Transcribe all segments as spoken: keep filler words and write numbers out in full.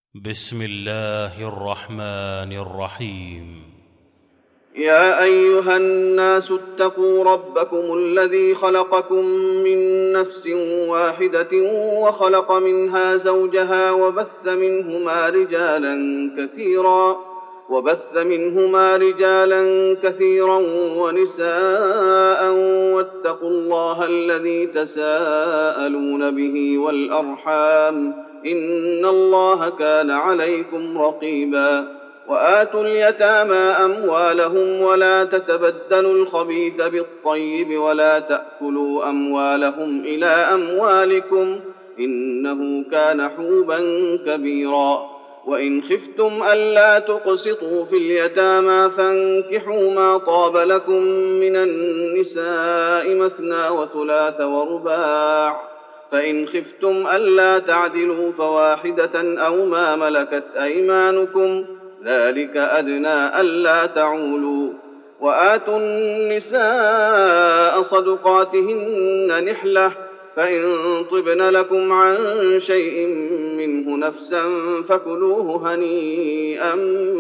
بسم الله الرحمن الرحيم. يا أيها الناس اتقوا ربكم الذي خلقكم من نفس واحدة وخلق منها زوجها وبث منهما رجالا كثيرا وبث منهما رجالا كثيرا ونساء واتقوا الله الذي تساءلون به والأرحام إن الله كان عليكم رقيبا. وآتوا اليتامى أموالهم ولا تتبدلوا الخبيث بالطيب ولا تأكلوا أموالهم إلى أموالكم إنه كان حوبا كبيرا. وإن خفتم ألا تقسطوا في اليتامى فانكحوا ما طاب لكم من النساء مثنى وثلاث ورباع، فإن خفتم ألا تعدلوا فواحدة أو ما ملكت أيمانكم ذلك أدنى ألا تعولوا. وآتوا النساء صدقاتهن نحلة، فإن طبن لكم عن شيء منه نفسا فكلوه هنيئا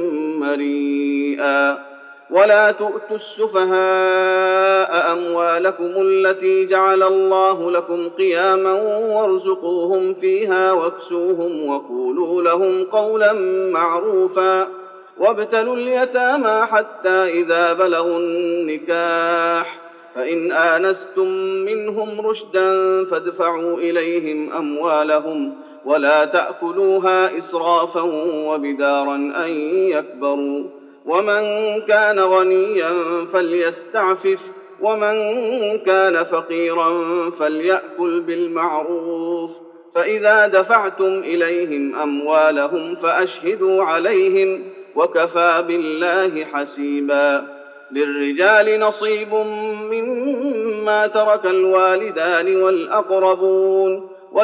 مريئا. ولا تؤتوا السفهاء أموالكم التي جعل الله لكم قياما وارزقوهم فيها واكسوهم وقولوا لهم قولا معروفا. وابتلوا اليتامى حتى إذا بلغوا النكاح فإن آنستم منهم رشدا فادفعوا إليهم أموالهم ولا تأكلوها إسرافا وبدارا أن يكبروا. ومن كان غنيا فليستعفف ومن كان فقيرا فليأكل بالمعروف. فإذا دفعتم إليهم أموالهم فأشهدوا عليهم وكفى بالله حسيبا. للرجال نصيب مما ترك الوالدان والأقربون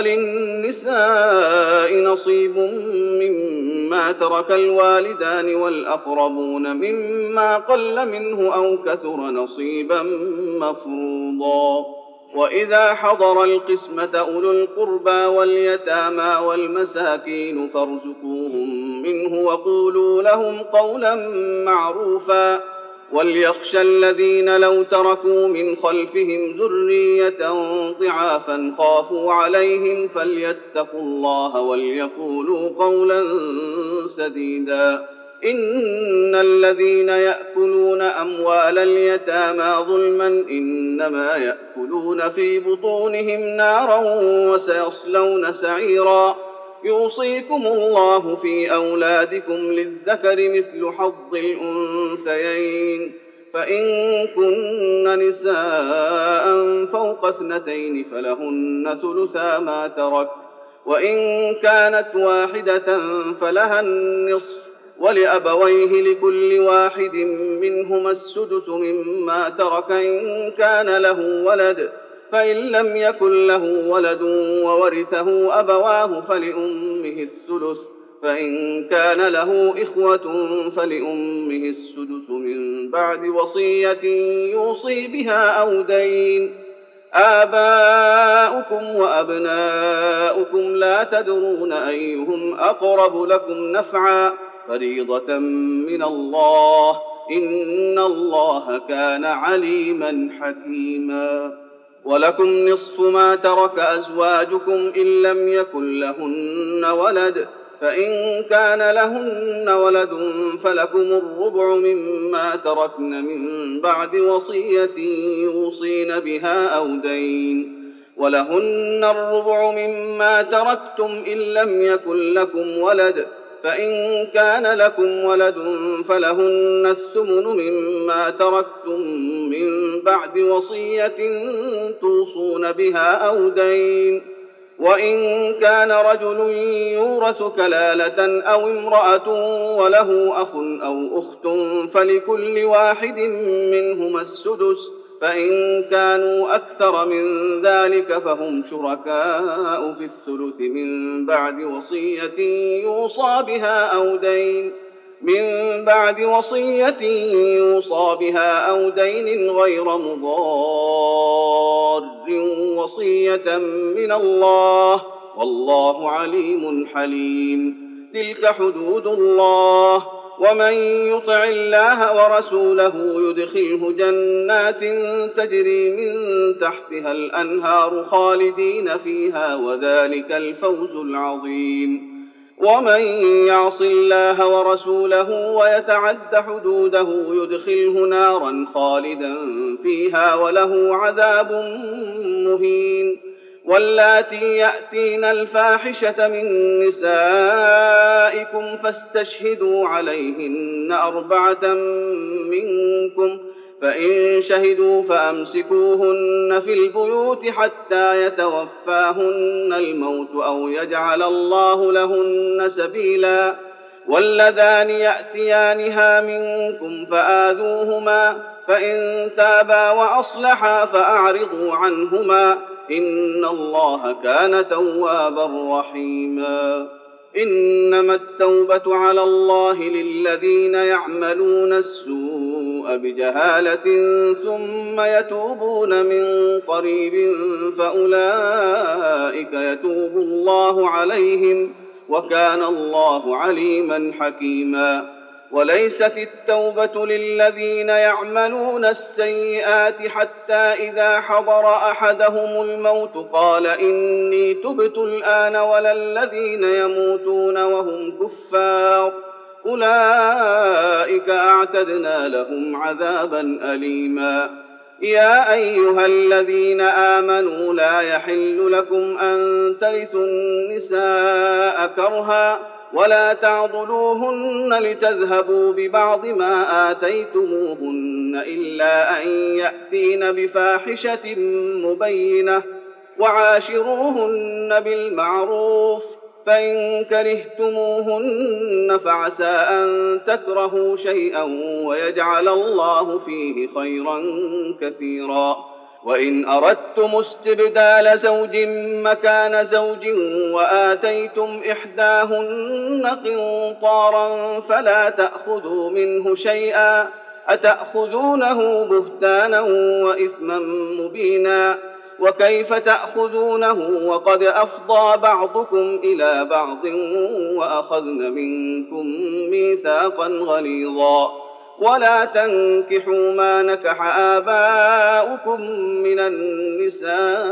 وللنساء نصيب مما ترك الوالدان والأقربون مما قل منه أو كثر نصيبا مفروضا. وإذا حضر القسمة أولو القربى واليتامى والمساكين فارزقوهم منه وقولوا لهم قولا معروفا. وليخشى الذين لو تركوا من خلفهم ذرية ضعافا خافوا عليهم فليتقوا الله وليقولوا قولا سديدا. إن الذين يأكلون أموال اليتامى ظلما إنما يأكلون في بطونهم نارا وسيصلون سعيرا. يوصيكم الله في أولادكم للذكر مثل حظ الأنثيين، فإن كن نساء فوق اثنتين فلهن ثلثا ما ترك، وإن كانت واحدة فلها النصف، ولأبويه لكل واحد منهما السدس مما ترك إن كان له ولد، فإن لم يكن له ولد وورثه أبواه فلأمه الثلث، فإن كان له إخوة فلأمه السدس من بعد وصية يوصي بها أو دين. آباؤكم وأبناؤكم لا تدرون أيهم أقرب لكم نفعا فريضة من الله إن الله كان عليما حكيما. ولكم نصف ما ترك أزواجكم إن لم يكن لهن ولد، فإن كان لهن ولد فلكم الربع مما تركن من بعد وصية يوصين بها أو دين. ولهن الربع مما تركتم إن لم يكن لكم ولد، فإن كان لكم ولد فلهن الثمن مما تركتم من بعد وصية توصون بها أو دين. وإن كان رجل يورث كلالة أو امرأة وله أخ أو أخت فلكل واحد منهما السدس، فإن كانوا أكثر من ذلك فهم شركاء في الثلث من بعد وصية يوصى بها أو دين من بعد وصية يوصى بها أو دين غير مضار وصية من الله والله عليم حليم. تلك حدود الله، ومن يطع الله ورسوله يدخله جنات تجري من تحتها الأنهار خالدين فيها، وذلك الفوز العظيم. ومن يعص الله ورسوله ويتعد حدوده يدخله نارا خالدا فيها وله عذاب مهين. واللاتي يأتين الفاحشة من نسائكم فاستشهدوا عليهن أربعة منكم، فإن شهدوا فأمسكوهن في البيوت حتى يتوفاهن الموت أو يجعل الله لهن سبيلا. واللذان يأتيانها منكم فآذوهما، فإن تابا وأصلحا فأعرضوا عنهما، إن الله كان توابا رحيما. إنما التوبة على الله للذين يعملون السوء بجهالة ثم يتوبون من قريب فأولئك يتوب الله عليهم، وكان الله عليما حكيما. وليست التوبة للذين يعملون السيئات حتى إذا حضر أحدهم الموت قال إني تبت الآن، ولا الذين يموتون وهم كفار، أولئك أعتدنا لهم عذابا أليما. يا أيها الذين آمنوا لا يحل لكم أن ترثوا النساء كرها، ولا تعضلوهن لتذهبوا ببعض ما آتيتموهن إلا أن يأتين بفاحشة مبينة، وعاشروهن بالمعروف، فإن كرهتموهن فعسى أن تكرهوا شيئا ويجعل الله فيه خيرا كثيرا. وإن أردتم استبدال زوج مكان زوج وآتيتم إحداهن قنطارا فلا تأخذوا منه شيئا، أتأخذونه بهتانا وإثما مبينا، وكيف تأخذونه وقد أفضى بعضكم إلى بعض وأخذن منكم ميثاقا غليظا. ولا تنكحوا ما نكح آباؤكم من النساء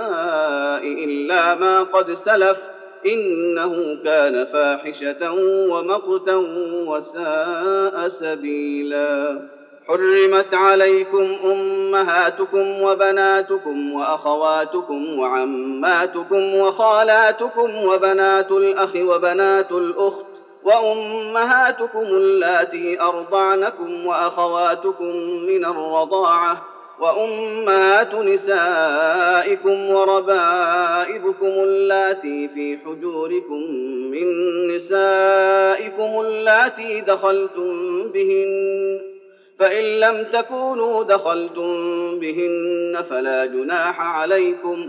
إلا ما قد سلف، إنه كان فاحشة ومقتا وساء سبيلا. حرمت عليكم أمهاتكم وبناتكم وأخواتكم وعماتكم وخالاتكم وبنات الأخ وبنات الأخت وأمهاتكم اللاتي أرضعنكم وأخواتكم من الرضاعة وأمهات نسائكم وربائبكم اللاتي في حجوركم من نسائكم اللاتي دخلتم بهن، فإن لم تكونوا دخلتم بهن فلا جناح عليكم،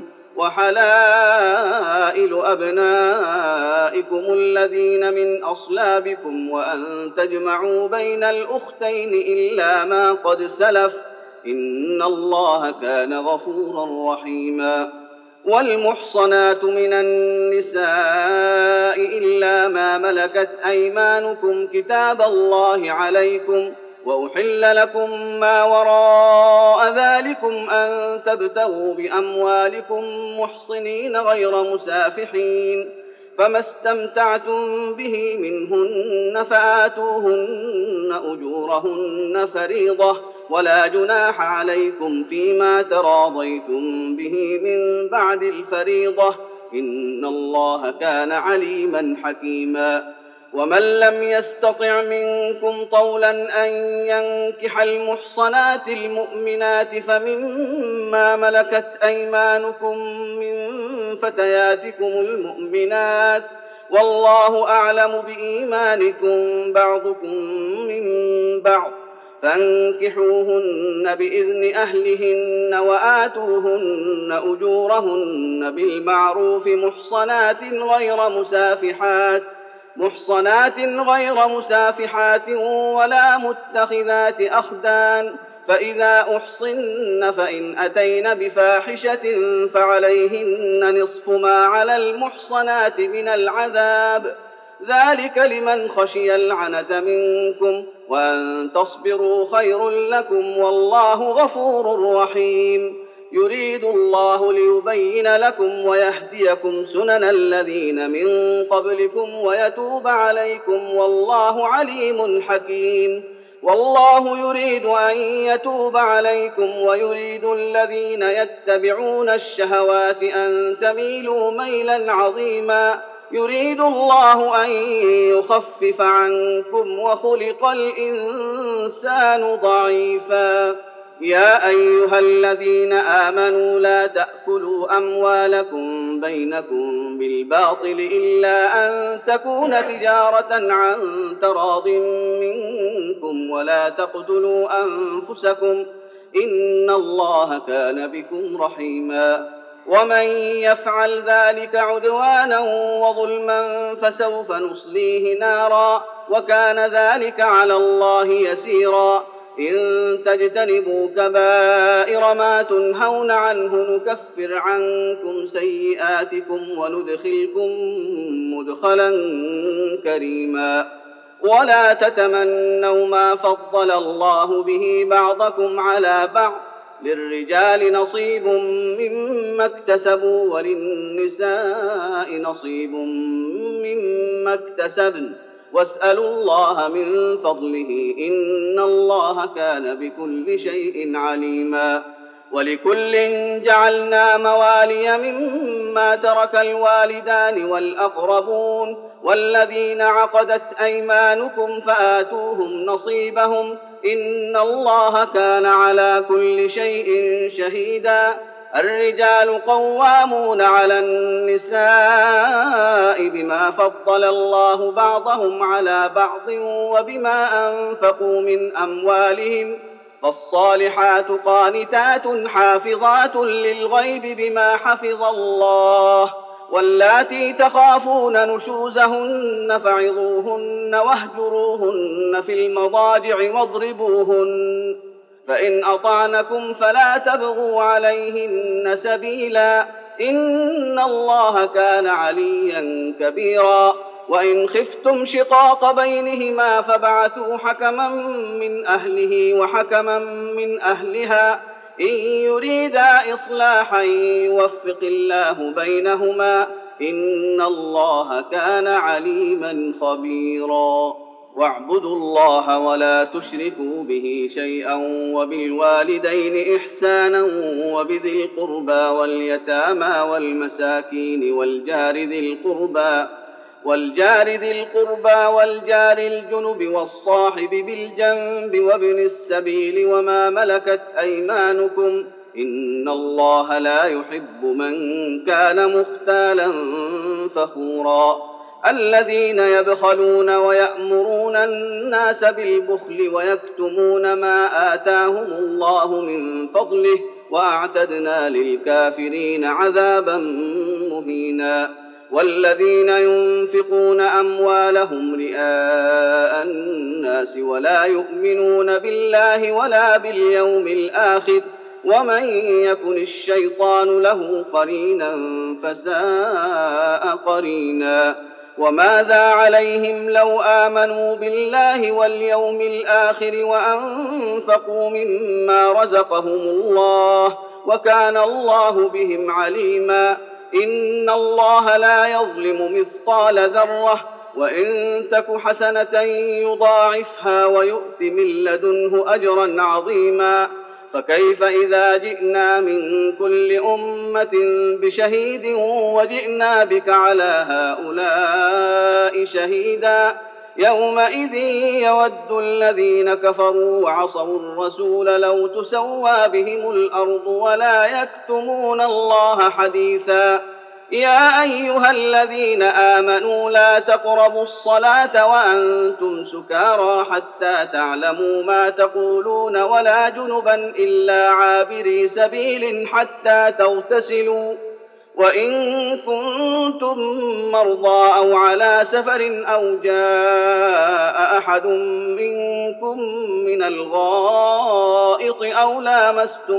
وحلائل أبنائكم الذين من أصلابكم، وأن تجمعوا بين الأختين إلا ما قد سلف، إن الله كان غفورا رحيما. والمحصنات من النساء إلا ما ملكت أيمانكم كتاب الله عليكم، وأحل لكم ما وراء ذلكم أن تبتغوا بأموالكم محصنين غير مسافحين، فما استمتعتم به منهن فآتوهن أجورهن فريضة، ولا جناح عليكم فيما تراضيتم به من بعد الفريضة، إن الله كان عليما حكيما. ومن لم يستطع منكم طولا أن ينكح المحصنات المؤمنات فمما ملكت أيمانكم من فتياتكم المؤمنات، والله أعلم بإيمانكم بعضكم من بعض، فانكحوهن بإذن أهلهن وآتوهن أجورهن بالمعروف محصنات غير مسافحات محصنات غير مسافحات ولا متخذات أخدان، فإذا أحصن فإن أتين بفاحشة فعليهن نصف ما على المحصنات من العذاب، ذلك لمن خشي العنة منكم، وأن تصبروا خير لكم، والله غفور رحيم. يريد الله ليبين لكم ويهديكم سنن الذين من قبلكم ويتوب عليكم، والله عليم حكيم. والله يريد أن يتوب عليكم ويريد الذين يتبعون الشهوات أن تميلوا ميلا عظيما. يريد الله أن يخفف عنكم وخلق الإنسان ضعيفا. يا أيها الذين آمنوا لا تأكلوا أموالكم بينكم بالباطل إلا أن تكون تجارة عن تراض منكم، ولا تقتلوا أنفسكم إن الله كان بكم رحيما. ومن يفعل ذلك عدوانا وظلما فسوف نصليه نارا، وكان ذلك على الله يسيرا. إن تجتنبوا كبائر ما تنهون عنه نكفر عنكم سيئاتكم وندخلكم مدخلا كريما. ولا تتمنوا ما فضل الله به بعضكم على بعض، للرجال نصيب مما اكتسبوا وللنساء نصيب مما اكتسبن، واسألوا الله من فضله إن الله كان بكل شيء عليما. ولكل جعلنا موالي مما ترك الوالدان والأقربون والذين عقدت أيمانكم فآتوهم نصيبهم إن الله كان على كل شيء شهيدا. الرجال قوامون على النساء بما فضل الله بعضهم على بعض وبما أنفقوا من أموالهم، فالصالحات قانتات حافظات للغيب بما حفظ الله. واللاتي تخافون نشوزهن فعظوهن واهجروهن في المضاجع واضربوهن، فإن أطعنكم فلا تبغوا عليهن سبيلا إن الله كان عليا كبيرا. وإن خفتم شقاق بينهما فابعثوا حكما من أهله وحكما من أهلها إن يريدا إصلاحا يوفق الله بينهما إن الله كان عليما خبيرا. واعبدوا الله ولا تشركوا به شيئا وبالوالدين إحسانا وبذي القربى واليتامى والمساكين والجار ذي القربى والجار ذي القربى والجار الجنب والصاحب بالجنب وابن السبيل وما ملكت أيمانكم إن الله لا يحب من كان مختالا فخورا. الذين يبخلون ويأمرون الناس بالبخل ويكتمون ما آتاهم الله من فضله وأعتدنا للكافرين عذابا مهينا. والذين ينفقون أموالهم رئاء الناس ولا يؤمنون بالله ولا باليوم الآخر ومن يكن الشيطان له قرينا فساء قرينا. وماذا عليهم لو آمنوا بالله واليوم الآخر وأنفقوا مما رزقهم الله وكان الله بهم عليما. إن الله لا يظلم مثقال ذرة وإن تك حسنة يضاعفها ويؤت من لدنه أجرا عظيما. فكيف إذا جئنا من كل أمة بشهيد وجئنا بك على هؤلاء شهيدا يومئذ يود الذين كفروا وعصوا الرسول لو تسوى بهم الأرض ولا يكتمون الله حديثا. يا أيها الذين آمنوا لا تقربوا الصلاة وأنتم سكارى حتى تعلموا ما تقولون ولا جنبا إلا عابري سبيل حتى تغتسلوا وإن كنتم مرضى أو على سفر أو جاء أحد منكم من الغائط أو لامستم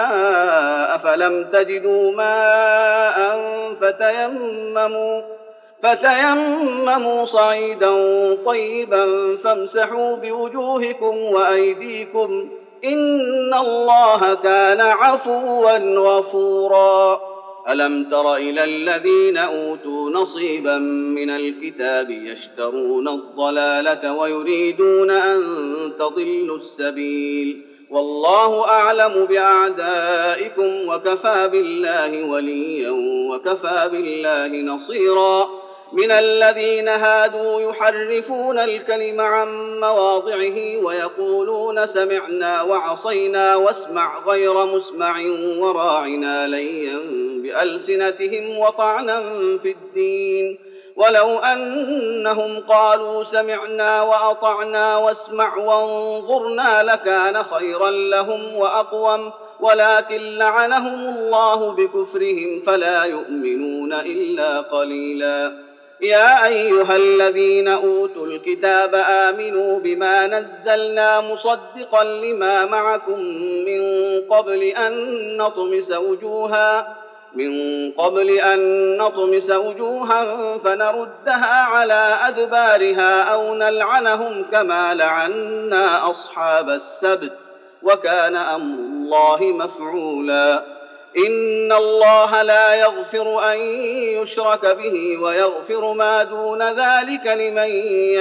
النساء فلم تجدوا ماء فتيمموا فتيمموا صعيدا طيبا فامسحوا بوجوهكم وأيديكم إن الله كان عفوا غفورا. ألم تر إلى الذين أوتوا نصيبا من الكتاب يشترون الضلالة ويريدون أن تضلوا السبيل والله أعلم بأعدائكم وكفى بالله وليا وكفى بالله نصيرا. من الذين هادوا يحرفون الكلم عن مواضعه ويقولون سمعنا وعصينا واسمع غير مسمع وراعنا ليا بألسنتهم وطعنا في الدين ولو أنهم قالوا سمعنا وأطعنا واسمع وانظرنا لكان خيرا لهم وأقوم ولكن لعنهم الله بكفرهم فلا يؤمنون إلا قليلا. يا أيها الذين أوتوا الكتاب آمنوا بما نزلنا مصدقا لما معكم من قبل أن نطمس وجوها من قبل أن نطمس وجوها فنردها على أدبارها أو نلعنهم كما لعنا أصحاب السبت وكان أمر الله مفعولا. إن الله لا يغفر أن يشرك به ويغفر ما دون ذلك لمن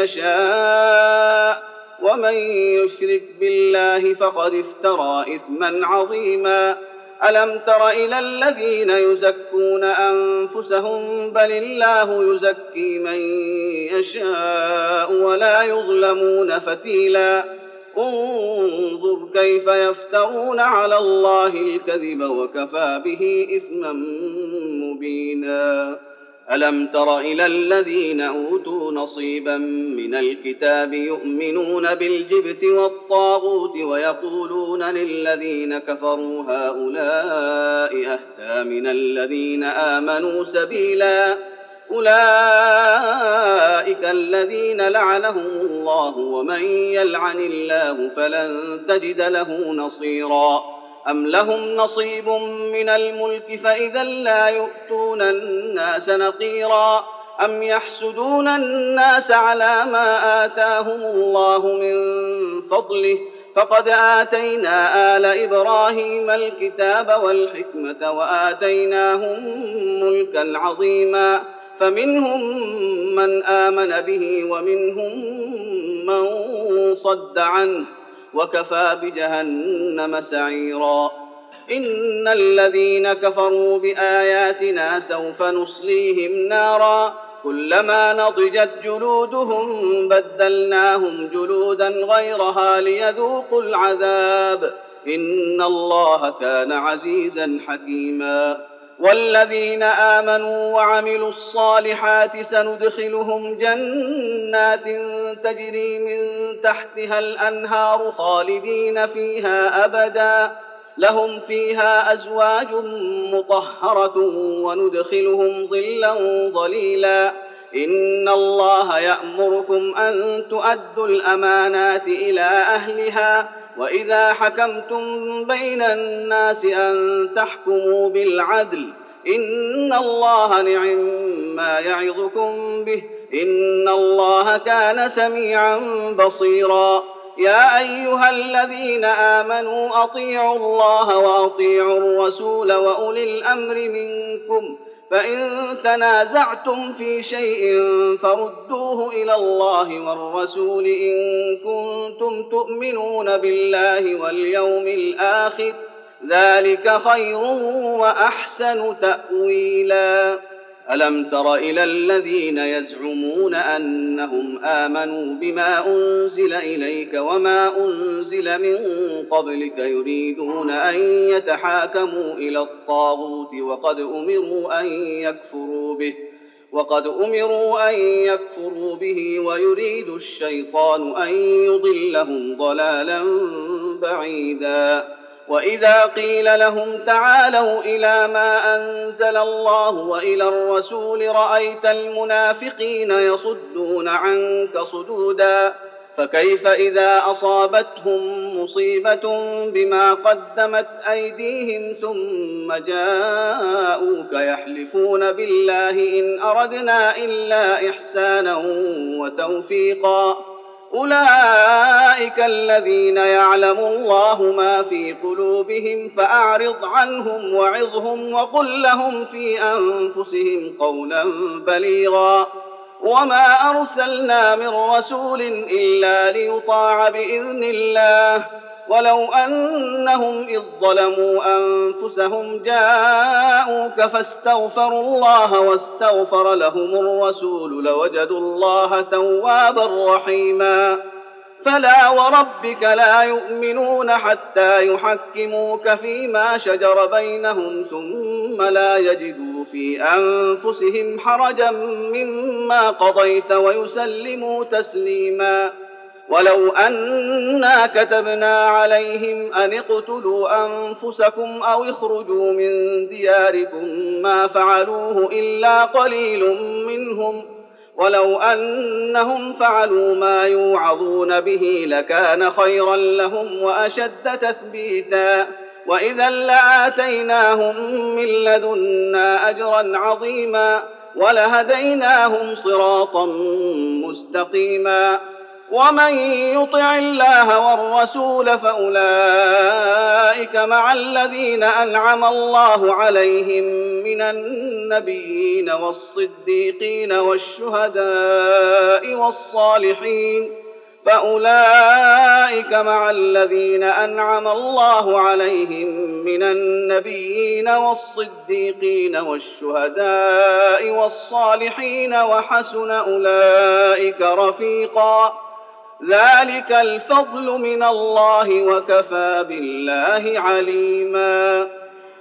يشاء ومن يشرك بالله فقد افترى إثما عظيما. ألم تر إلى الذين يزكون أنفسهم بل الله يزكي من يشاء ولا يظلمون فتيلا. انظر كيف يفترون على الله الكذب وكفى به إثما مبينا. ألم تر إلى الذين أوتوا نصيبا من الكتاب يؤمنون بالجبت والطاغوت ويقولون للذين كفروا هؤلاء أهدى من الذين آمنوا سبيلا. أولئك الذين لعنهم الله ومن يلعن الله فلن تجد له نصيرا. أم لهم نصيب من الملك فإذا لا يؤتون الناس نقيرا. أم يحسدون الناس على ما آتاهم الله من فضله فقد آتينا آل إبراهيم الكتاب والحكمة وآتيناهم ملكا عظيما فمنهم من آمن به ومنهم من صد عنه وكفى بجهنم سعيرا. إن الذين كفروا بآياتنا سوف نصليهم نارا كلما نضجت جلودهم بدلناهم جلودا غيرها ليذوقوا العذاب إن الله كان عزيزا حكيما. والذين آمنوا وعملوا الصالحات سندخلهم جنات تجري من تحتها الأنهار خالدين فيها أبدا لهم فيها أزواج مطهرة وندخلهم ظلا ظليلا. إن الله يأمركم أن تؤدوا الأمانات إلى أهلها وإذا حكمتم بين الناس أن تحكموا بالعدل إن الله نعم ما يعظكم به إن الله كان سميعا بصيرا. يا أيها الذين آمنوا أطيعوا الله وأطيعوا الرسول وأولي الأمر منكم فإن تنازعتم في شيء فردوه إلى الله والرسول إن كنتم تؤمنون بالله واليوم الآخر ذلك خير وأحسن تأويلا. ألم تر إلى الذين يزعمون أنهم آمنوا بما أنزل إليك وما أنزل من قبلك يريدون أن يتحاكموا إلى الطاغوت وقد أمروا أن يكفروا به وقد أمروا أن يكفروا به ويريد الشيطان أن يضلهم ضلالا بعيدا. وإذا قيل لهم تعالوا إلى ما أنزل الله وإلى الرسول رأيت المنافقين يصدون عنك صدودا فكيف إذا أصابتهم مصيبة بما قدمت أيديهم ثم جاءوك يحلفون بالله إن أردنا إلا إحسانا وتوفيقا أولئك الذين يعلم الله ما في قلوبهم فأعرض عنهم وعظهم وقل لهم في أنفسهم قولا بليغا وما أرسلنا من رسول إلا ليطاع بإذن الله ولو أنهم إذ ظلموا أنفسهم جاءوك فاستغفروا الله واستغفر لهم الرسول لوجدوا الله توابا رحيما فلا وربك لا يؤمنون حتى يحكموك فيما شجر بينهم ثم لا يجدوا في أنفسهم حرجا مما قضيت ويسلموا تسليما ولو أنا كتبنا عليهم أن اقتلوا أنفسكم أو اخرجوا من دياركم ما فعلوه إلا قليل منهم ولو أنهم فعلوا ما يوعظون به لكان خيرا لهم وأشد تثبيتا وإذا لآتيناهم من لدنا أجرا عظيما ولهديناهم صراطا مستقيما ومن يطع الله والرسول فأولئك مع الذين أنعم الله عليهم من النبيين والصديقين والشهداء والصالحين فأولئك مع الذين أنعم الله عليهم من النبيين والصديقين والشهداء والصالحين وحسن أولئك رفيقا ذلك الفضل من الله وكفى بالله عليما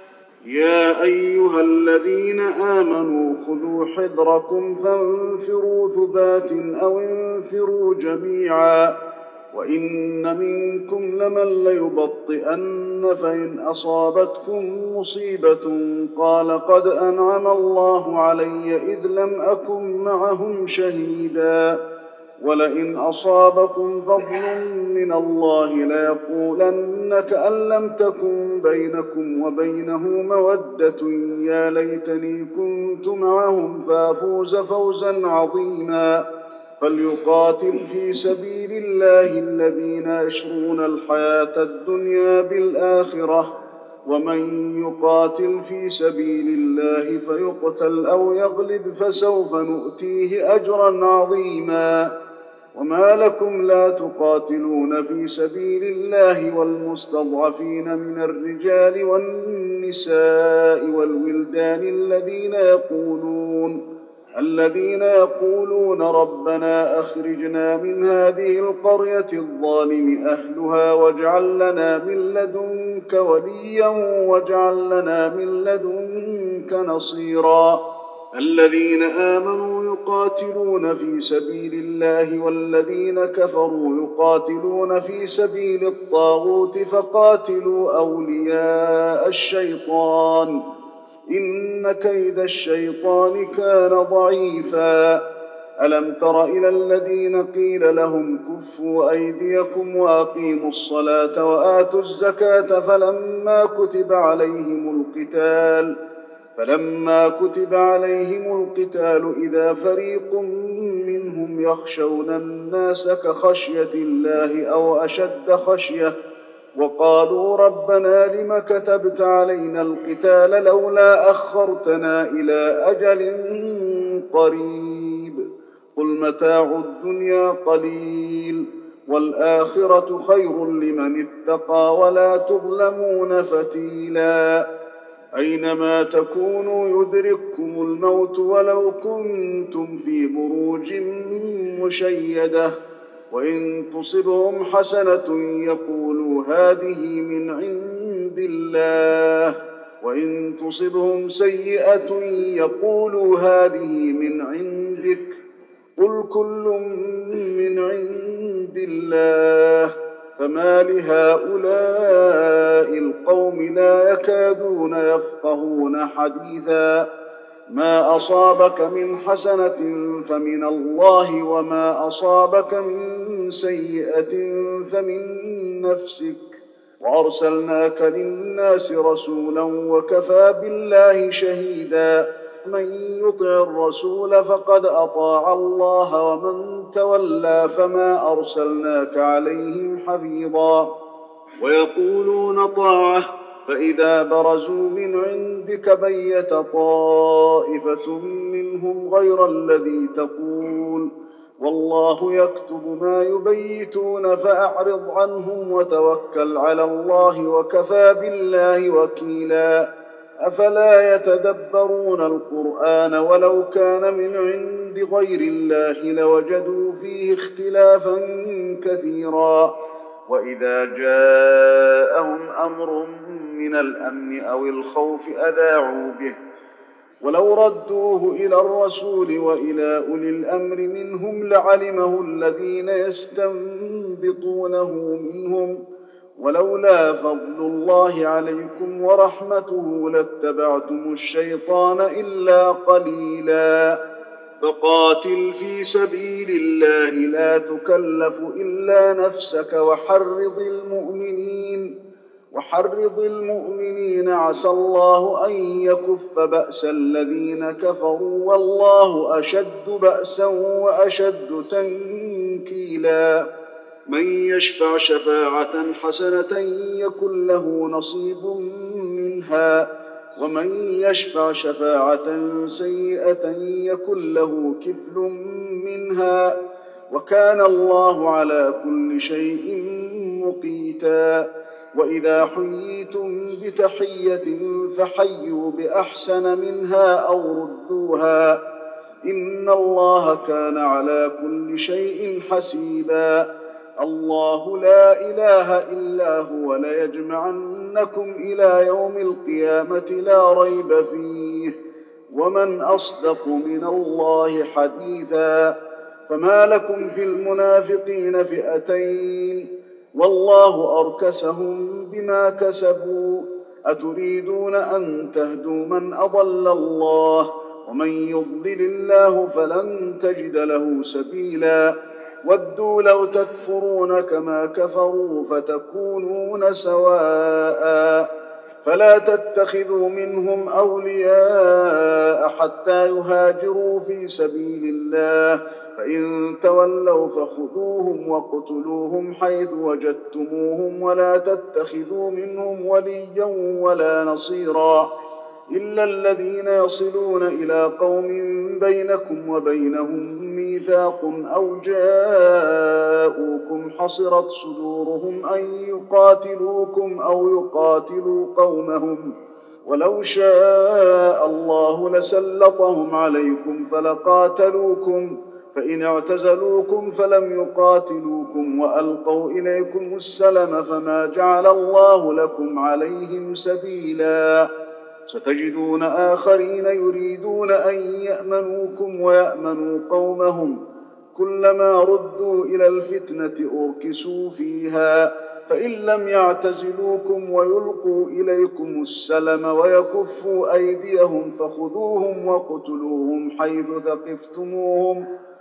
يا أيها الذين آمنوا خذوا حذركم فانفروا ثبات أو انفروا جميعا وإن منكم لمن ليبطئن فإن أصابتكم مصيبة قال قد أنعم الله علي إذ لم أكن معهم شهيدا ولئن أصابكم فضل من الله ليقولن كأن لم تكن بينكم وبينه مودة يا ليتني كنت معهم فافوز فوزا عظيما فليقاتل في سبيل الله الذين يشرون الحياة الدنيا بالآخرة ومن يقاتل في سبيل الله فيقتل أو يغلب فسوف نؤتيه أجرا عظيما وما لكم لا تقاتلون في سبيل الله والمستضعفين من الرجال والنساء والولدان الذين يقولون الذين يقولون ربنا أخرجنا من هذه القرية الظالم أهلها واجعل لنا من لدنك وليا واجعل لنا من لدنك نصيرا الذين آمنوا يقاتلون في سبيل الله والذين كفروا يقاتلون في سبيل الطاغوت فقاتلوا أولياء الشيطان إن كيد الشيطان كان ضعيفا ألم تر إلى الذين قيل لهم كفوا أيديكم وأقيموا الصلاة وآتوا الزكاة فلما كتب عليهم القتال فلما كتب عليهم القتال إذا فريق منهم يخشون الناس كخشية الله أو أشد خشية وقالوا ربنا لم كتبت علينا القتال لولا أخرتنا إلى أجل قريب قل متاع الدنيا قليل والآخرة خير لمن اتقى ولا تظلمون فتيلا أينما تكونوا يدرككم الموت ولو كنتم في بروج مشيدة وإن تصبهم حسنة يقولوا هذه من عند الله وإن تصبهم سيئة يقولوا هذه من عندك قل كل من عند الله فما لهؤلاء القوم لا يكادون يفقهون حديثا ما أصابك من حسنة فمن الله وما أصابك من سيئة فمن نفسك وأرسلناك للناس رسولا وكفى بالله شهيدا من يطع الرسول فقد أطاع الله ومن تولى فما أرسلناك عليهم حفيظا ويقولون طاعة فإذا برزوا من عندك بيت طائفة منهم غير الذي تقول والله يكتب ما يبيتون فأعرض عنهم وتوكل على الله وكفى بالله وكيلا أفلا يتدبرون القرآن ولو كان من عند غير الله لوجدوا فيه اختلافا كثيرا وإذا جاءهم أمر من الأمن أو الخوف أذاعوا به ولو ردوه إلى الرسول وإلى أولي الأمر منهم لعلمه الذين يستنبطونه منهم ولولا فضل الله عليكم ورحمته لاتبعتم الشيطان إلا قليلا فقاتل في سبيل الله لا تكلف إلا نفسك وحرض المؤمنين وحرض المؤمنين عسى الله أن يكف بأس الذين كفروا والله أشد بأسا وأشد تنكيلا من يشفع شفاعة حسنة يكن له نصيب منها ومن يشفع شفاعة سيئة يكن له كفل منها وكان الله على كل شيء مقيتا وإذا حييتم بتحية فحيوا بأحسن منها أو ردوها إن الله كان على كل شيء حسيبا الله لا إله إلا هو ليجمعنكم إلى يوم القيامة لا ريب فيه ومن أصدق من الله حديثا فما لكم في المنافقين فئتين والله أركسهم بما كسبوا أتريدون أن تهدوا من أضل الله ومن يضلل الله فلن تجد له سبيلا ودوا لو تكفرون كما كفروا فتكونون سواء فلا تتخذوا منهم أولياء حتى يهاجروا في سبيل الله فإن تولوا فخذوهم واقتلوهم حيث وجدتموهم ولا تتخذوا منهم وليا ولا نصيرا إلا الذين يصلون إلى قوم بينكم وبينهم ميثاق أو جاءوكم حصرت صدورهم أن يقاتلوكم أو يقاتلوا قومهم ولو شاء الله لسلطهم عليكم فلقاتلوكم فإن اعتزلوكم فلم يقاتلوكم وألقوا إليكم السلم فما جعل الله لكم عليهم سبيلا ستجدون آخرين يريدون أن يأمنوكم ويأمنوا قومهم كلما ردوا إلى الفتنة أركسوا فيها فإن لم يعتزلوكم ويلقوا إليكم السلم ويكفوا أيديهم فخذوهم وقتلوهم حيث ثقفتموهم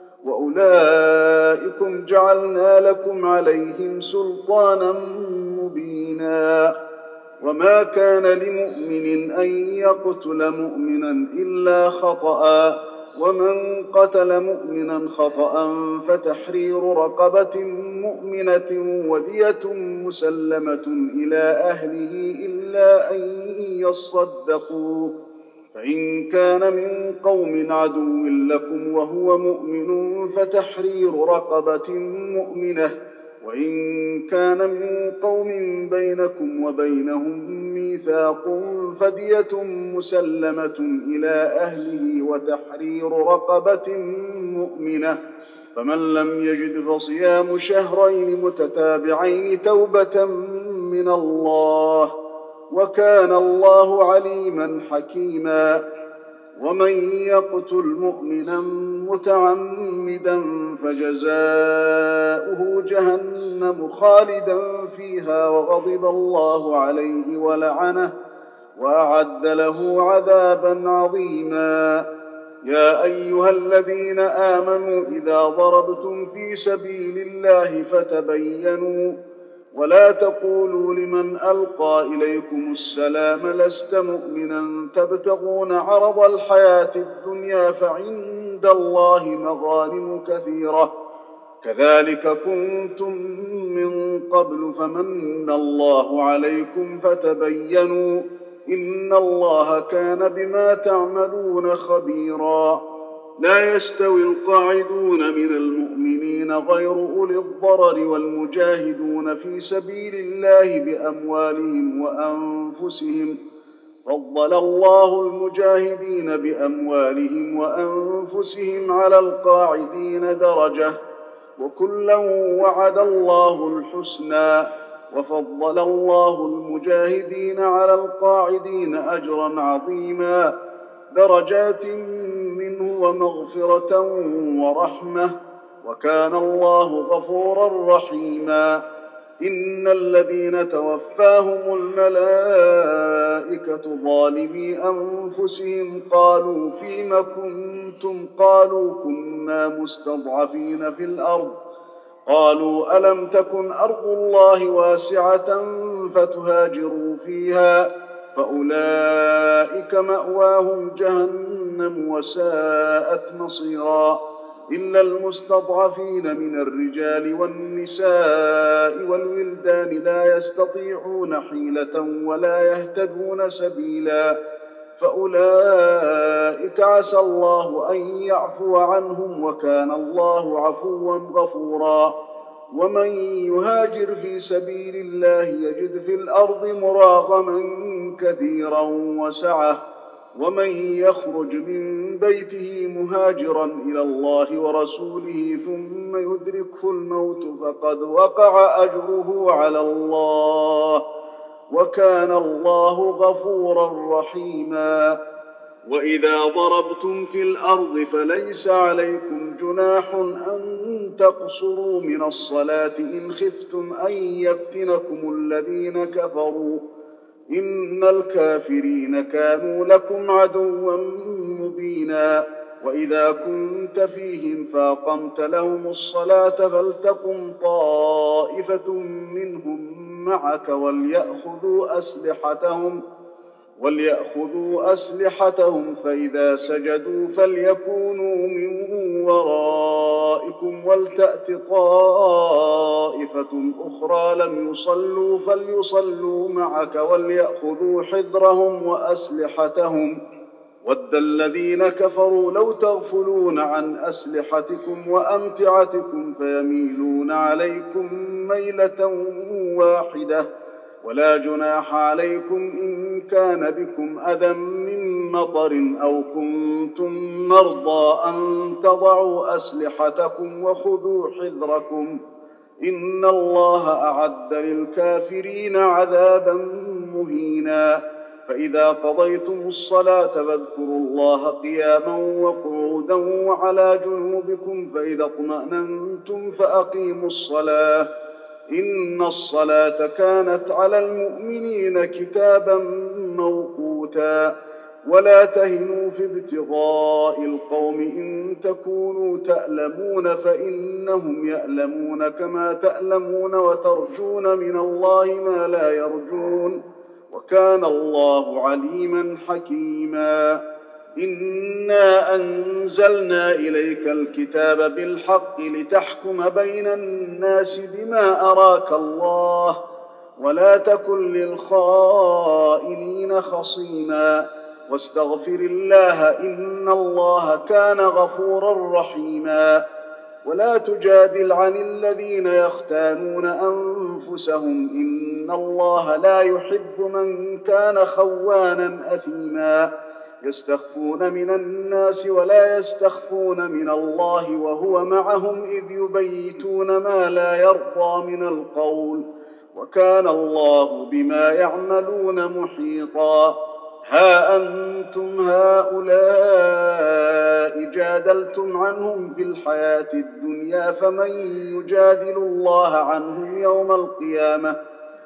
وأولئكم جعلنا لكم عليهم سلطانا مبينا وما كان لمؤمن أن يقتل مؤمنا إلا خطأ ومن قتل مؤمنا خطأ فتحرير رقبة مؤمنة ودية مسلمة إلى أهله إلا أن يصدقوا فإن كان من قوم عدو لكم وهو مؤمن فتحرير رقبة مؤمنة وإن كان من قوم بينكم وبينهم ميثاق فدية مسلمة إلى أهله وتحرير رقبة مؤمنة فمن لم يجد فصيام شهرين متتابعين توبة من الله وكان الله عليما حكيما ومن يقتل مؤمنا متعمدا فجزاؤه جهنم خالدا فيها وغضب الله عليه ولعنه وأعد له عذابا عظيما. يا أيها الذين آمنوا إذا ضربتم في سبيل الله فتبينوا ولا تقولوا لمن ألقى إليكم السلام لست مؤمنا تبتغون عرض الحياة الدنيا فعند الله مغانم كثيرة كذلك كنتم من قبل فمن الله عليكم فتبينوا إن الله كان بما تعملون خبيرا. لا يستوي القاعدون من المؤمنين غير أولي الضرر والمجاهدون في سبيل الله بأموالهم وأنفسهم فضل الله المجاهدين بأموالهم وأنفسهم على القاعدين درجة وكلا وعد الله الحسنى وفضل الله المجاهدين على القاعدين أجرا عظيما درجات منه ومغفرة ورحمة وكان الله غفورا رحيما. إن الذين توفاهم الملائكة ظالمي أنفسهم قالوا فيم كنتم قالوا كنا مستضعفين في الأرض قالوا ألم تكن أرض الله واسعة فتهاجروا فيها فأولئك مأواهم جهنم وساءت مصيرا إلا المستضعفين من الرجال والنساء والولدان لا يستطيعون حيلة ولا يهتدون سبيلا فأولئك عسى الله أن يعفو عنهم وكان الله عفوا غفورا. ومن يهاجر في سبيل الله يجد في الأرض مراغما كثيرا وسعة ومن يخرج من بيته مهاجرا إلى الله ورسوله ثم يدركه الموت فقد وقع أجره على الله وكان الله غفورا رحيما. وإذا ضربتم في الأرض فليس عليكم جناح أن تقصروا من الصلاة إن خفتم أن يفتنكم الذين كفروا إن الكافرين كانوا لكم عدوا مبينا. وإذا كنت فيهم فأقمت لهم الصلاة فلتقم طائفة منهم معك وليأخذوا أسلحتهم وليأخذوا أسلحتهم فإذا سجدوا فليكونوا من ورائكم ولتأت طائفة أخرى لم يصلوا فليصلوا معك وليأخذوا حذرهم وأسلحتهم ود الذين كفروا لو تغفلون عن أسلحتكم وأمتعتكم فيميلون عليكم ميلة واحدة ولا جناح عليكم إن كان بكم أذى من مطر أو كنتم مرضى أن تضعوا أسلحتكم وخذوا حذركم إن الله أعد للكافرين عذابا مهينا. فإذا قضيتم الصلاة فاذكروا الله قياما وقعودا وعلى جنوبكم فإذا اطمأننتم فأقيموا الصلاة إن الصلاة كانت على المؤمنين كتابا موقوتا. ولا تهنوا في ابتغاء القوم إن تكونوا تألمون فإنهم يألمون كما تألمون وترجون من الله ما لا يرجون وكان الله عليما حكيما. إنا أنزلنا إليك الكتاب بالحق لتحكم بين الناس بما أراك الله ولا تكن للخائنين خصيما واستغفر الله إن الله كان غفورا رحيما. ولا تجادل عن الذين يختانون أنفسهم إن الله لا يحب من كان خوانا أثيما يستخفون من الناس ولا يستخفون من الله وهو معهم إذ يبيتون ما لا يرضى من القول وكان الله بما يعملون محيطا. ها أنتم هؤلاء جادلتم عنهم في الحياة الدنيا فمن يجادل الله عنهم يوم القيامة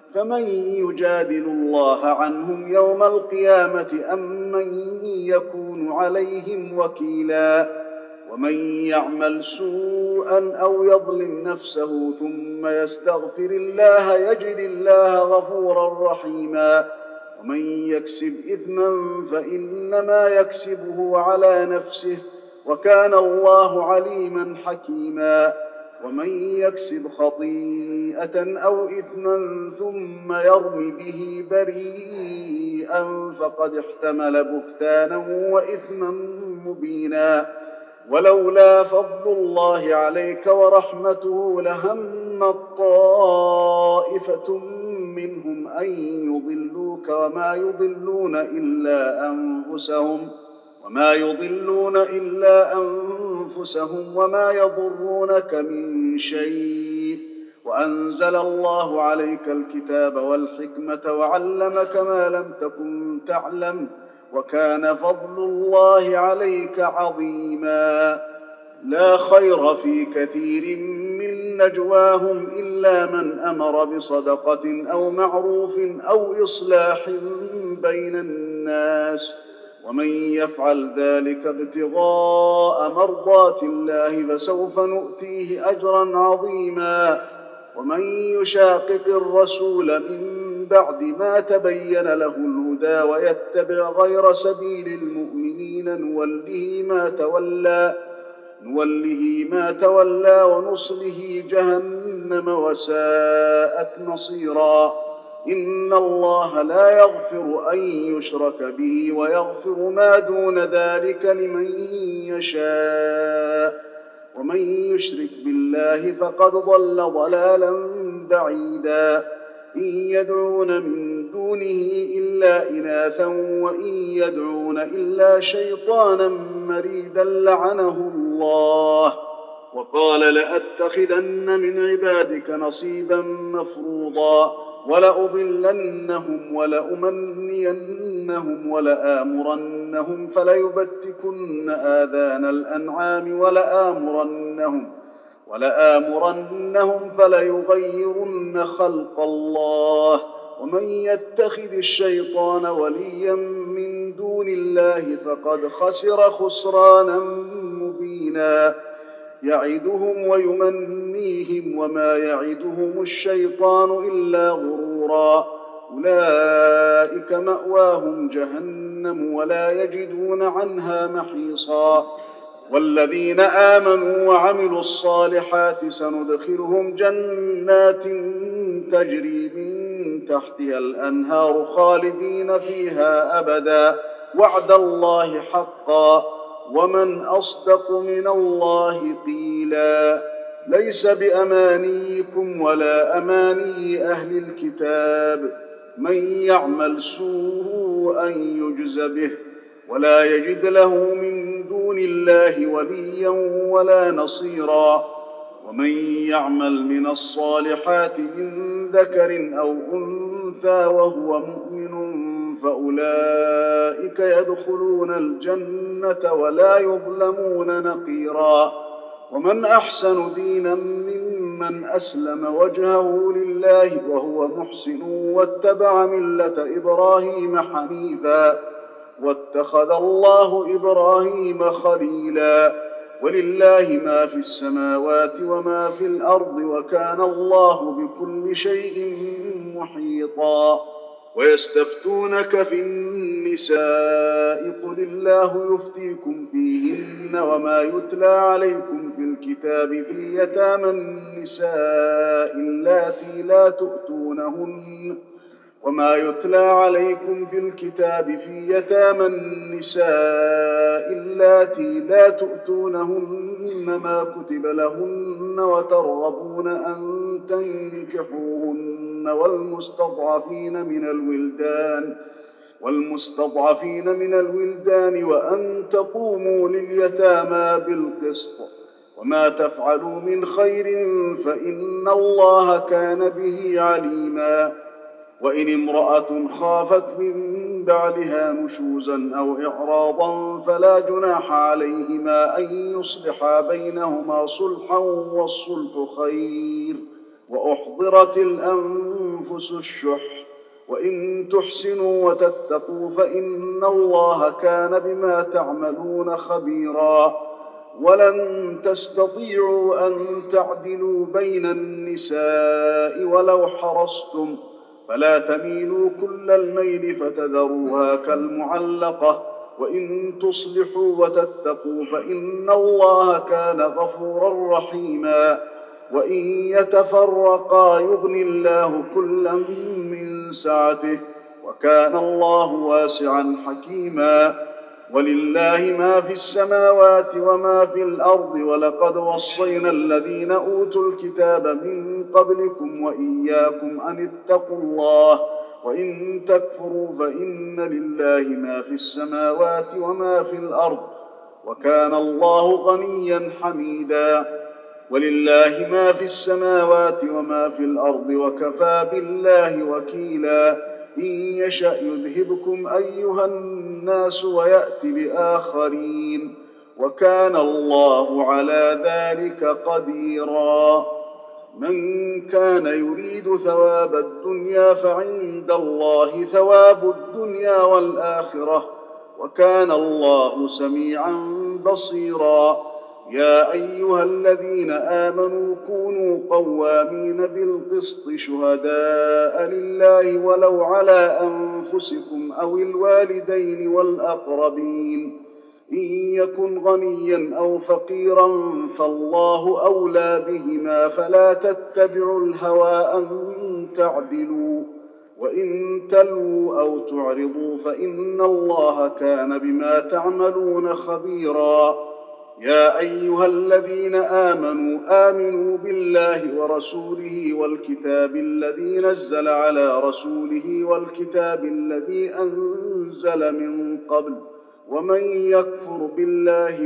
فمن يجادل الله عنهم يوم القيامة أم من يكون عليهم وكيلا ومن يعمل سوءا أو يظلم نفسه ثم يستغفر الله يجد الله غفورا رحيما ومن يكسب إثما فإنما يكسبه على نفسه وكان الله عليما حكيما ومن يكسب خطيئة أو إثما ثم يرم به بريئا فقد احتمل بهتانا وإثما مبينا ولولا فضل الله عليك ورحمته لهم طائفة منهم أن يضلوك وما يضلون إلا أنفسهم وما يضلون إلا أنفسهم وما يضرونك من شيء وأنزل الله عليك الكتاب والحكمة وعلمك ما لم تكن تعلم وكان فضل الله عليك عظيما لا خير في كثير من نجواهم إلا من أمر بصدقة أو معروف أو إصلاح بين الناس ومن يفعل ذلك ابتغاء مرضات الله فسوف نؤتيه أجرا عظيما ومن يشاقق الرسول من بعد ما تبين له الهدى ويتبع غير سبيل المؤمنين نوله ما تولى نوله ما تولى ونصله جهنم وساءت مصيرا إن الله لا يغفر أن يشرك به ويغفر ما دون ذلك لمن يشاء ومن يشرك بالله فقد ضل ضلالا بعيدا إن يدعون من دونه إلا إناثا وإن يدعون إلا شيطانا مريدا لعنه الله وقال لأتخذن من عبادك نصيبا مفروضا ولأضلنهم ولأمنينهم ولآمرنهم فليبتكن آذان الأنعام ولآمرنهم ولآمرنهم فليغيرن خلق الله ومن يتخذ الشيطان وليا من دون الله فقد خسر خسرانا مبينا يعدهم ويمنيهم وما يعدهم الشيطان إلا غرورا أولئك مأواهم جهنم ولا يجدون عنها محيصا والذين آمنوا وعملوا الصالحات سندخلهم جنات تجري من تحتها الأنهار خالدين فيها أبدا وعد الله حقا ومن أصدق من الله قيلا ليس بأمانيكم ولا أماني أهل الكتاب من يعمل سوءا يجز به ولا يجد له من دون الله وليا ولا نصيرا ومن يعمل من الصالحات من ذكر أو أنثى وهو مؤمن فأولئك يدخلون الجنة ولا يظلمون نقيرا ومن أحسن دينا ممن أسلم وجهه لله وهو محسن واتبع ملة إبراهيم حنيفا واتخذ الله إبراهيم خليلا ولله ما في السماوات وما في الأرض وكان الله بكل شيء محيطا ويستفتونك في النساء قل الله يفتيكم فيهن وما يتلى عليكم في الكتاب في يتامى النساء اللاتي لا تؤتونهن وما يتلى عليكم في الكتاب في يتامى النساء اللاتي لا تؤتونهن ما كتب لهن وترغبون أن تنكحوهن والمستضعفين من الولدان والمستضعفين من الولدان وأن تقوموا لليتامى بالقسط وما تفعلوا من خير فإن الله كان به عليما وإن امرأة خافت من بعدها نشوزا أو إعراضا فلا جناح عليهما أن يصلحا بينهما صلحا والصلح خير وأحضرت الأنفس الشح وإن تحسنوا وتتقوا فإن الله كان بما تعملون خبيرا ولن تستطيعوا أن تعدلوا بين النساء ولو حرصتم فلا تميلوا كل الميل فتذروها كالمعلقة وإن تصلحوا وتتقوا فإن الله كان غفورا رحيما وإن يتفرقا يغني الله كلا من سعته وكان الله واسعا حكيما ولله ما في السماوات وما في الأرض ولقد وصينا الذين أوتوا الكتاب من قبلكم وإياكم أن اتقوا الله وإن تكفروا فإن لله ما في السماوات وما في الأرض وكان الله غنيا حميدا ولله ما في السماوات وما في الأرض وكفى بالله وكيلا إن يشأ يذهبكم أيها الناس ويأت بآخرين وكان الله على ذلك قديرا من كان يريد ثواب الدنيا فعند الله ثواب الدنيا والآخرة وكان الله سميعا بصيرا يا أيها الذين آمنوا كونوا قوامين بالقسط شهداء لله ولو على أنفسكم أو الوالدين والأقربين إن يكن غنيا أو فقيرا فالله أولى بهما فلا تتبعوا الهوى أن تعدلوا وإن تلووا أو تعرضوا فإن الله كان بما تعملون خبيرا يا أيها الذين آمنوا آمنوا بالله ورسوله والكتاب الذي نزل على رسوله والكتاب الذي أنزل من قبل ومن يكفر بالله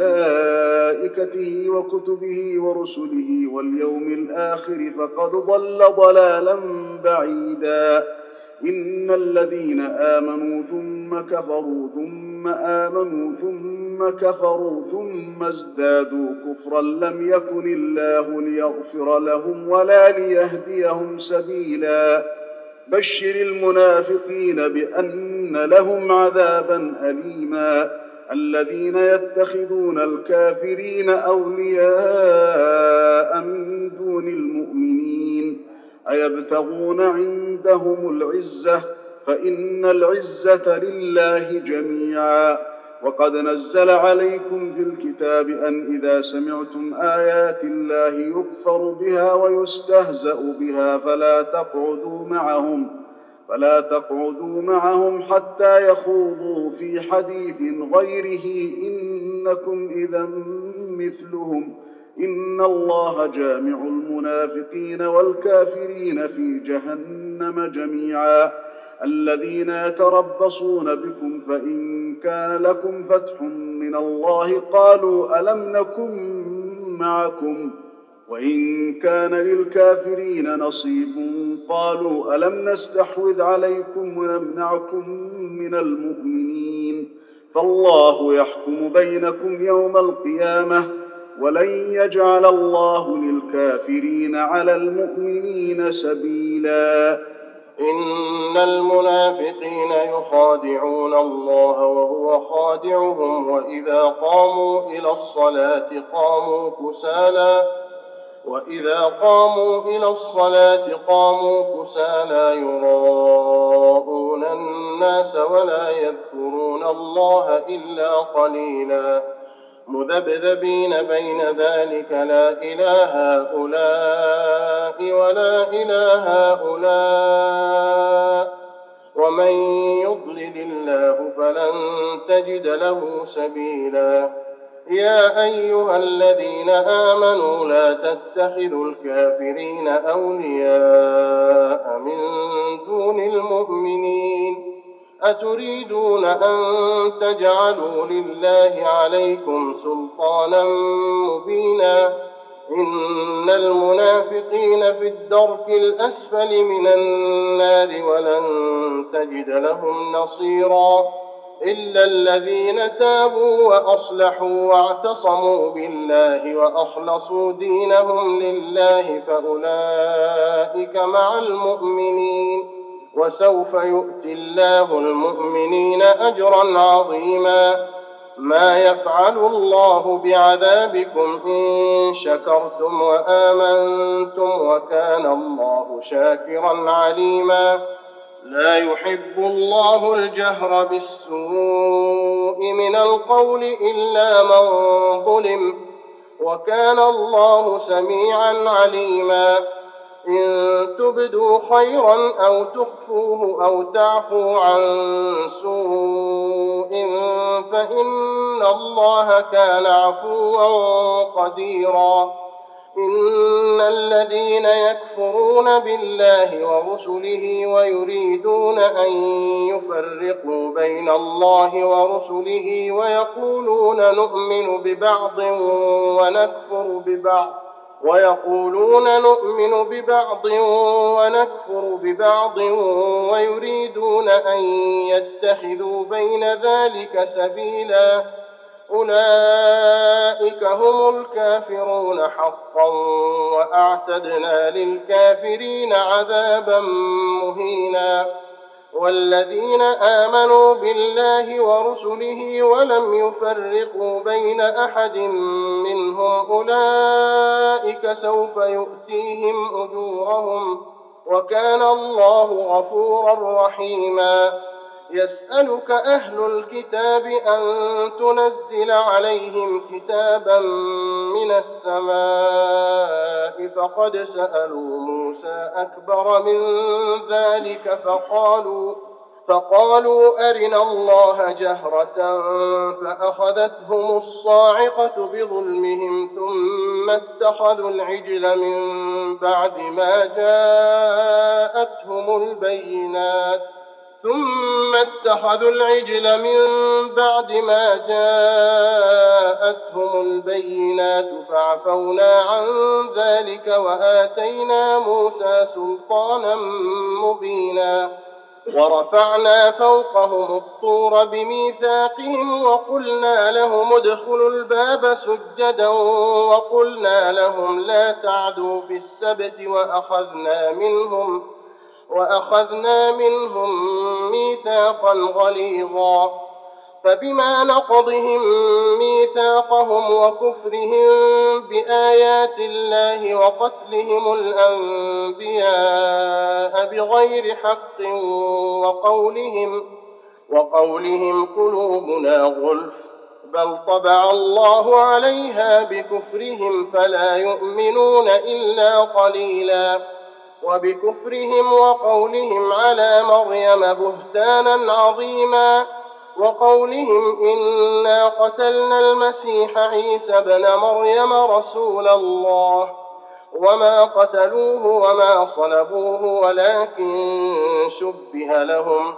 وملائكته وكتبه ورسله واليوم الآخر فقد ضل ضلالا بعيدا إن الذين آمنوا ثم كفروا ثم آمنوا ثم كفروا ثم ازدادوا كفرا لم يكن الله ليغفر لهم ولا ليهديهم سبيلا بشر المنافقين بأن لهم عذابا أليما الذين يتخذون الكافرين أولياء من دون المؤمنين أيبتغون عندهم العزة فإن العزة لله جميعا وقد نزل عليكم في الكتاب أن إذا سمعتم آيات الله يكفر بها ويستهزأ بها فلا تقعدوا معهم فلا تقعدوا معهم حتى يخوضوا في حديث غيره إنكم إذا مثلهم إن الله جامع المنافقين والكافرين في جهنم جميعا الذين يتربصون بكم فإن كان لكم فتح من الله قالوا ألم نكن معكم وإن كان للكافرين نصيب قالوا ألم نستحوذ عليكم ونمنعكم من المؤمنين فالله يحكم بينكم يوم القيامة ولن يجعل الله للكافرين على المؤمنين سبيلا إن المنافقين يخادعون الله وهو خادعهم وإذا قاموا إلى الصلاة قاموا كسالى وإذا قاموا إلى الصلاة قاموا كسالى يراءون الناس ولا يذكرون الله إلا قليلا مذبذبين بين ذلك لا إله هؤلاء ولا إله هؤلاء ومن يضلل الله فلن تجد له سبيلا يا أيها الذين آمنوا لا تتخذوا الكافرين أولياء من دون المؤمنين أتريدون أن تجعلوا لله عليكم سلطانا مبينا إن المنافقين في الدرك الأسفل من النار ولن تجد لهم نصيرا إلا الذين تابوا وأصلحوا واعتصموا بالله وأخلصوا دينهم لله فأولئك مع المؤمنين وسوف يؤتي الله المؤمنين أجرا عظيما ما يفعل الله بعذابكم إن شكرتم وآمنتم وكان الله شاكرا عليما لا يحب الله الجهر بالسوء من القول إلا من ظلم وكان الله سميعا عليما إن تبدوا خيرا أو تخفوه أو تعفوا عن سوء فإن الله كان عفوا قديرا إن الذين يكفرون بالله ورسله ويريدون أن يفرقوا بين الله ورسله ويقولون نؤمن ببعض ونكفر ببعض ويقولون نؤمن ببعض ونكفر ببعض ويريدون أن يتخذوا بين ذلك سبيلا أولئك هم الكافرون حقا وأعتدنا للكافرين عذابا مهينا والذين آمنوا بالله ورسله ولم يفرقوا بين أحد منهم أولئك سوف يؤتيهم أجورهم وكان الله غفورا رحيما يسألك أهل الكتاب أن تنزل عليهم كتابا من السماء فقد سألوا موسى أكبر من ذلك فقالوا فقالوا أرنا الله جهرة فأخذتهم الصاعقة بظلمهم ثم اتخذوا العجل من بعد ما جاءتهم البينات ثم اتخذوا العجل من بعد ما جاءتهم البينات فعفونا عن ذلك وآتينا موسى سلطانا مبينا ورفعنا فوقهم الطور بميثاقهم وقلنا لهم ادخلوا الباب سجدا وقلنا لهم لا تعدوا في السبت وأخذنا منهم وأخذنا منهم ميثاقا غليظا فبما نقضهم ميثاقهم وكفرهم بآيات الله وقتلهم الأنبياء بغير حق وقولهم وقولهم قلوبنا غلف بل طبع الله عليها بكفرهم فلا يؤمنون إلا قليلا وبكفرهم وقولهم على مريم بهتانا عظيما وقولهم إنا قتلنا المسيح عيسى بن مريم رسول الله وما قتلوه وما صلبوه ولكن شبه لهم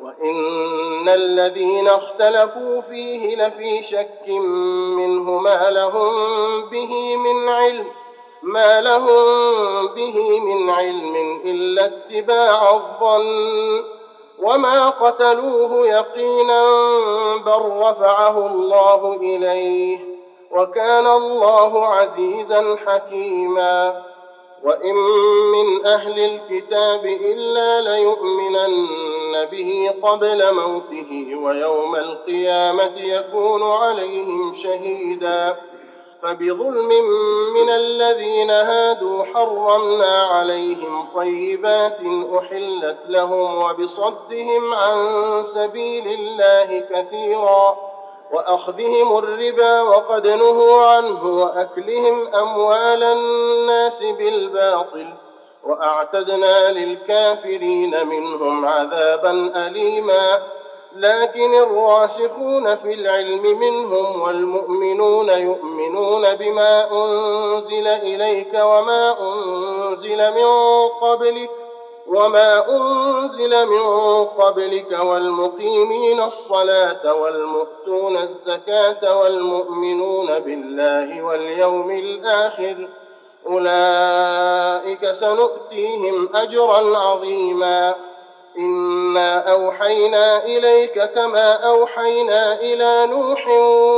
وإن الذين اختلفوا فيه لفي شك منه ما لهم به من علم ما لهم به من علم إلا اتباع الظن وما قتلوه يقينا بل رفعه الله إليه وكان الله عزيزا حكيما وإن من أهل الكتاب إلا ليؤمنن به قبل موته ويوم القيامة يكون عليهم شهيدا فبظلم من الذين هادوا حرمنا عليهم طيبات أحلت لهم وبصدهم عن سبيل الله كثيرا وأخذهم الربا وقد نهوا عنه وأكلهم أموال الناس بالباطل وأعتدنا للكافرين منهم عذابا أليما لكن الراسخون في العلم منهم والمؤمنون يؤمنون بما أنزل إليك وما أنزل من قبلك وما أنزل من قبلك والمقيمين الصلاة والمؤتون الزكاة والمؤمنون بالله واليوم الآخر أولئك سنؤتيهم أجرا عظيما إنا أوحينا إليك كما أوحينا إلى نوح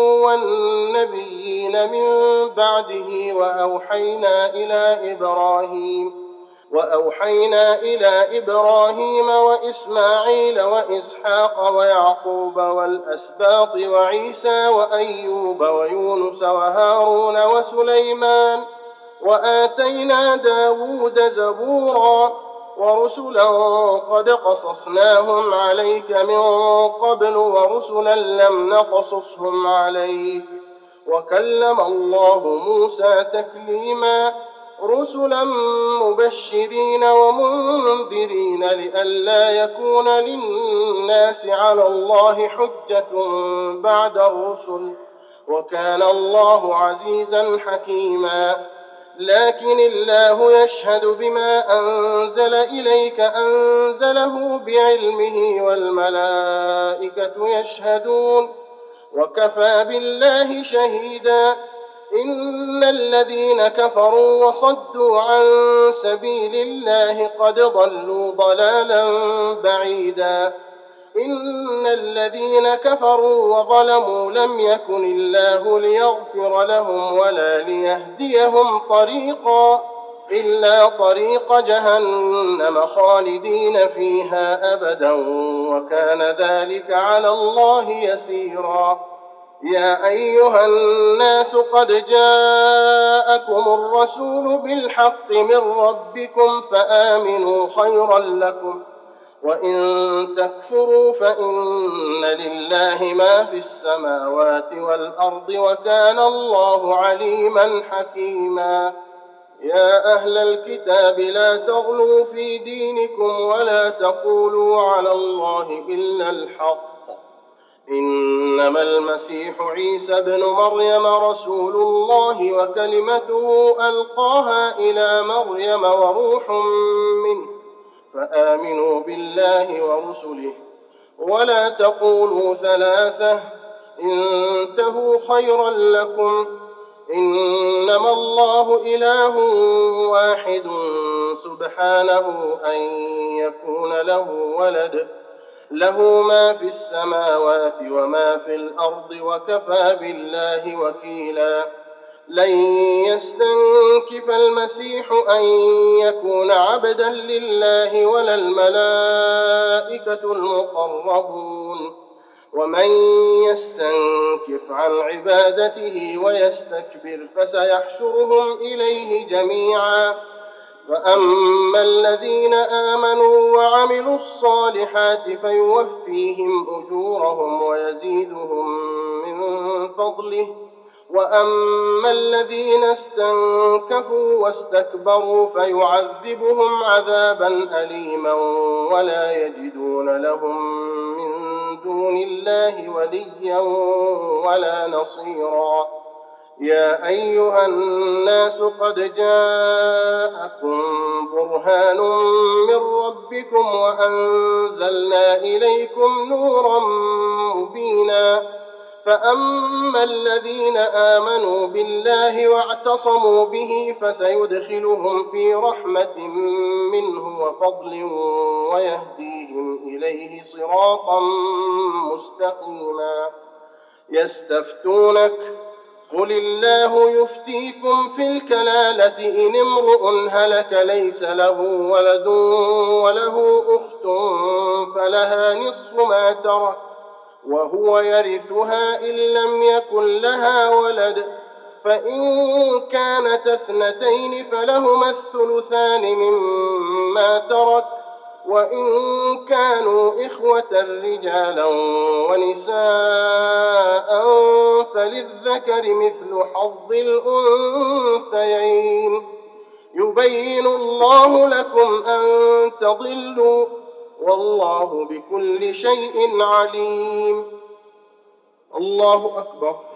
والنبيين من بعده وأوحينا إلى إبراهيم وأوحينا إلى إبراهيم وإسماعيل وإسحاق ويعقوب والأسباط وعيسى وأيوب ويونس وهارون وسليمان وآتينا داود زبورا ورسلا قد قصصناهم عليك من قبل ورسلا لم نقصصهم عليك وكلم الله موسى تكليما رسلا مبشرين ومنذرين لئلا يكون للناس على الله حجة بعد الرسل وكان الله عزيزا حكيما لكن الله يشهد بما أنزل إليك أنزله بعلمه والملائكة يشهدون وكفى بالله شهيدا إن الذين كفروا وصدوا عن سبيل الله قد ضلوا ضلالا بعيدا إن الذين كفروا وظلموا لم يكن الله ليغفر لهم ولا ليهديهم طريقا إلا طريق جهنم خالدين فيها أبدا وكان ذلك على الله يسيرا يا أيها الناس قد جاءكم الرسول بالحق من ربكم فآمنوا خيرا لكم وإن تكفروا فإن لله ما في السماوات والأرض وكان الله عليما حكيما يا أهل الكتاب لا تغلوا في دينكم ولا تقولوا على الله إلا الحق إنما المسيح عيسى ابن مريم رسول الله وكلمته ألقاها إلى مريم وروح منه فآمنوا بالله ورسله ولا تقولوا ثلاثة انتهوا خيرا لكم إنما الله إله واحد سبحانه أن يكون له ولد له ما في السماوات وما في الأرض وكفى بالله وكيلا لن يستنكف المسيح أن يكون عبدا لله ولا الملائكة المقربون ومن يستنكف عن عبادته ويستكبر فسيحشرهم إليه جميعا فأما الذين آمنوا وعملوا الصالحات فيوفيهم أجورهم ويزيدهم من فضله وأما الذين استنكفوا واستكبروا فيعذبهم عذابا أليما ولا يجدون لهم من دون الله وليا ولا نصيرا يا أيها الناس قد جاءكم برهان من ربكم وأنزلنا إليكم نورا مبينا فأما الذين آمنوا بالله واعتصموا به فسيدخلهم في رحمة منه وفضل ويهديهم إليه صراطا مستقيما يستفتونك قل الله يفتيكم في الكلالة إن امرؤ هلك ليس له ولد وله أخت فلها نصف ما ترك وهو يرثها إن لم يكن لها ولد فإن كانت اثنتين فلهما الثلثان مما ترك وإن كانوا إخوة رجالا ونساء فللذكر مثل حظ الأنثيين يبين الله لكم أن تضلوا والله بكل شيء عليم الله أكبر.